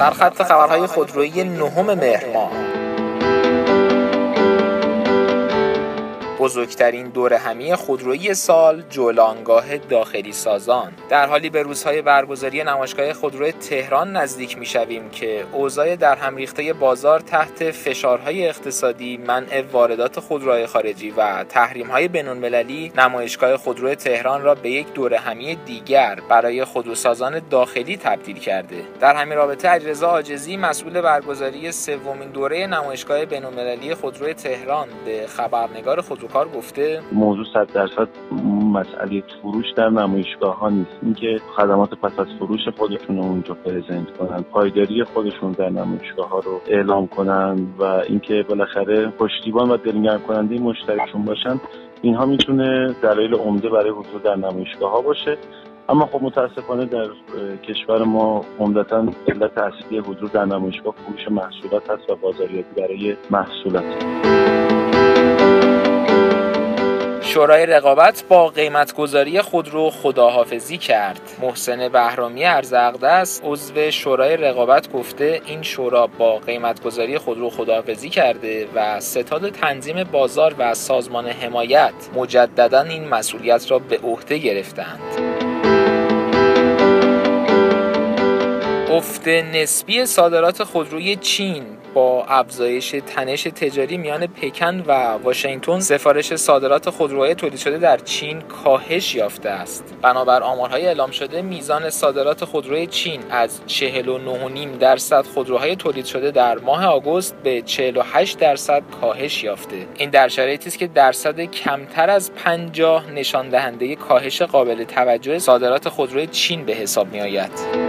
سرخط خبرهای خودرویی 9 مهر ماه. بزرگترین دورهمی خودرویی سال، جولانگاه داخلی سازان. در حالی به روزهای برگزاری نمایشگاه خودرو تهران نزدیک می‌شویم که اوضاع در هم ریخته بازار تحت فشارهای اقتصادی، منع واردات خودروهای خارجی و تحریم‌های بین‌المللی نمایشگاه خودرو تهران را به یک دورهمی دیگر برای خودروسازان داخلی تبدیل کرده. در همین رابطه علیرضا عاجزی، مسئول برگزاری سومین دوره نمایشگاه بین‌المللی خودرو تهران، به خبرنگار خودروکار گفته موضوع 100% مسئله فروش در نمایشگاه‌ها نیست، اینکه خدمات پس از فروش خودشون رو اونجا پرزنت کنن، پایداری خودشون در نمایشگاه‌ها رو اعلام کنن و اینکه بالاخره پشتیبان و دلگرم کننده مشتریشون باشن، اینها میتونه دلایل عمده برای حضور در نمایشگاه‌ها باشه. اما خب متاسفانه در کشور ما عمدتاً علت اصلی حضور در نمایشگاه فروش محصولات هست و بازاریابی برای محصولات. شورای رقابت با قیمتگذاری خودرو خداحافظی کرد. محسن بهرامی ارزاقدست، عضو شورای رقابت، گفته این شورا با قیمتگذاری خودرو خداحافظی کرده و ستاد تنظیم بازار و سازمان حمایت مجدداً این مسئولیت را به عهده گرفتند. افت نسبی صادرات خودروی چین با افزایش تنش تجاری میان پکن و واشنگتن، سفارش صادرات خودروهای تولید شده در چین کاهش یافته است. بنابر آمارهای اعلام شده، میزان صادرات خودروی چین از 49.5% خودروهای تولید شده در ماه آگوست به 48% کاهش یافته. این در شرایطی است که درصد کمتر از 50 نشان دهنده کاهش قابل توجه صادرات خودروی چین به حساب می آید.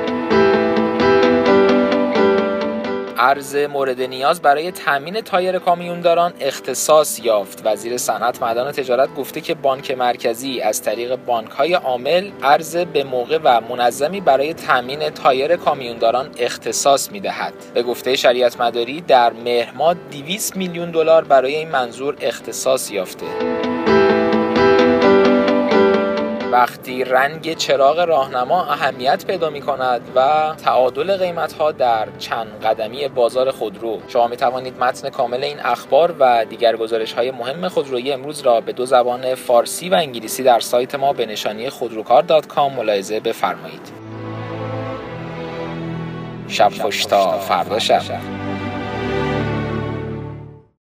ارز مورد نیاز برای تامین تایر کامیونداران اختصاص یافت. وزیر صنعت، معدن و تجارت گفته که بانک مرکزی از طریق بانک‌های عامل ارز به موقع و منظمی برای تامین تایر کامیونداران اختصاص می‌دهد. به گفته شریعت مداری، در مهر ماه 200 میلیون دلار برای این منظور اختصاص یافته. وقتی رنگ چراغ راهنما اهمیت پیدا می‌کند و تعادل قیمت‌ها در چند قدمی بازار خودرو، شما می‌توانید متن کامل این اخبار و دیگر گزارش‌های مهم خودرویی امروز را به 2 زبان فارسی و انگلیسی در سایت ما به نشانی خودروکار.com ملاحظه بفرمایید. شب خوش تا فردا شب.